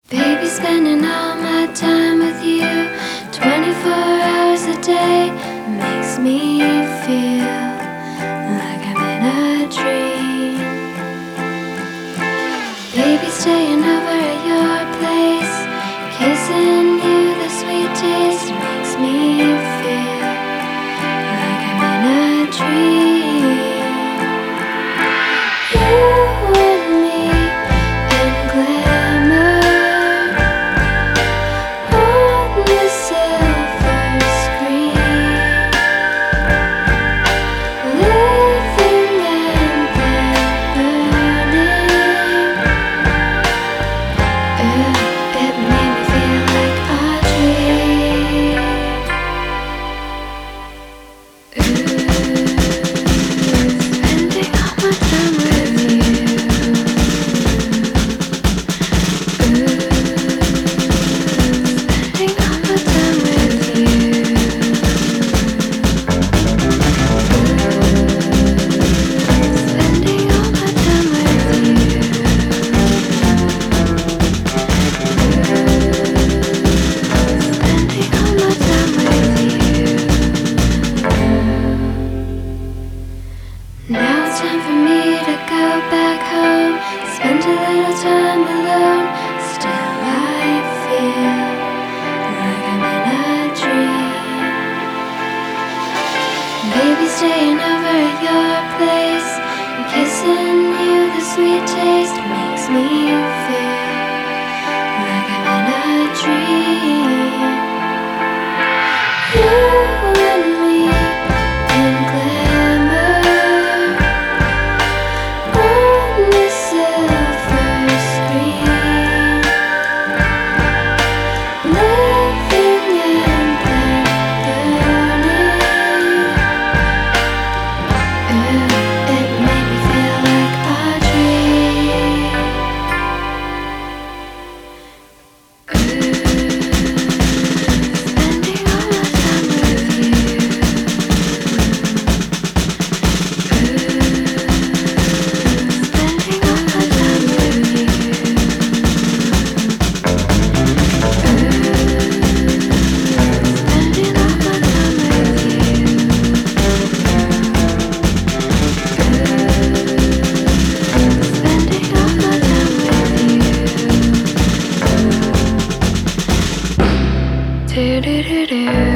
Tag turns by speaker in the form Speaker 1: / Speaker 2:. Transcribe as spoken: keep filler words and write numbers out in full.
Speaker 1: Baby, spending all my time with you, twenty-four hours a day, makes me feel like I'm in a dream. Baby, staying over at your place, kissing you, the sweet taste makes me feel like I'm in a dream. You and me and glamour on the silver screen, living and then burning. Ooh, it made me feel like a dream. Ooh, spending all my time with you. Ooh, spending all my time with you. Spending all my time with you. Spending all my time with you. Now it's time for me to go back home, spend a little time alone. Still I feel like I'm in a dream. Baby, staying over at your place, kissing you, the sweet taste makes me feel like I'm in a dream. You and me in glamour on the silver screen, living and then burning. Ooh, it made me feel like a dream. Ooh, spending all my time with you. Spending all my time with you. Spending all my time with you. Spending all my time with you. Do do do do.